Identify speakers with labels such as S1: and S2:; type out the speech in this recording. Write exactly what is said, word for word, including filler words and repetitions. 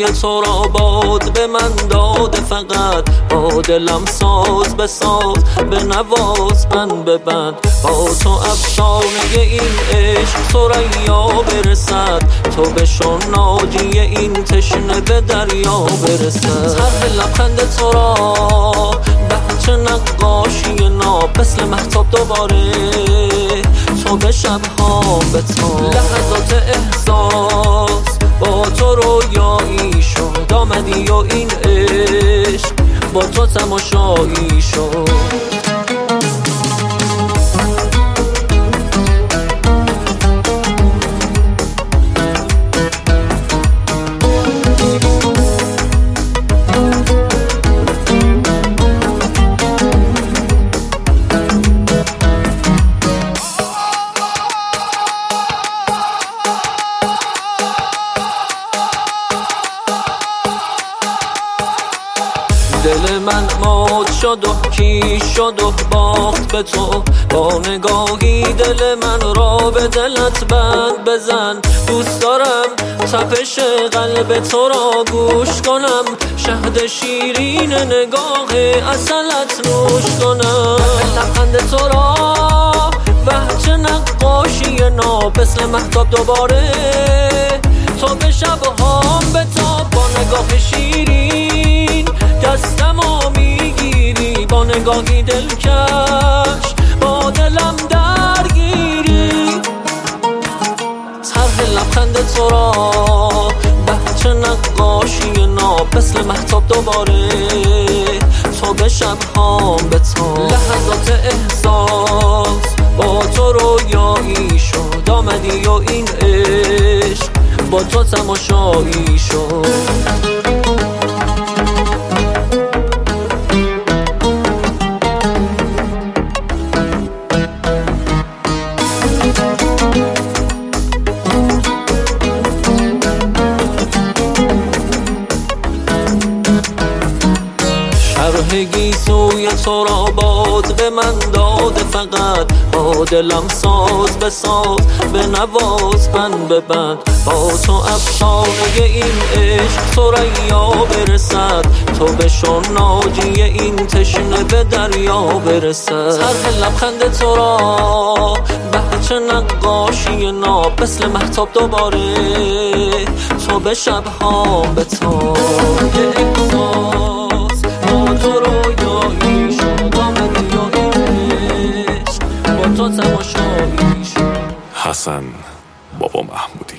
S1: سوی تو را باد به من داده، فقط با دلم ساز بساز، به نواز بند ببند با تو افسانه این عشق ثریا برسد، تو بشو ناجی این تشنه به دریا برسد. طرح لبخند تو را بچه نقاشی ناب، مثل مهتاب دوباره تو به شب‌ها به تو لحظات احساس با تو رویایی شد، آمدی و این عشق با تو تماشایی شد. دل من مات شد و کیش شد و باخت به تو، با نگاهی دل من را به دلت بند بزن. دوست دارم تپش قلب تو را گوش کنم، شهد شیرین نگاه عسلت نوش کنم. لبخند تو را وحچه نقاشی ناب، مثل مهتاب دوباره تو به شبهام به تو، با نگاه شیرین دستمو میگیری، با نگاهی دلکش با دلم درگیری. طرح لبخند تو را بچه نقاشی ناب، مثل مهتاب دوباره تو به شبهام به تو لحظات احساس با تو رویایی شد، آمدی و این عشق با تو تماشایی شد. شرحگی سوی تو را باد به من داده، فقط با دلم ساز بساز، به نواز بند ببند با تو افسانه این عشق ثریا برسد، تو بشو ناجی این تشنه به دریا برسد. طرح لبخند تو را بچه نقاشی ناب، مثل مهتاب دوباره تو به شبهام به تو تو رویایی شد، آمدی و این عشق با تو تماشایی شد.
S2: حسن بابا محمودی.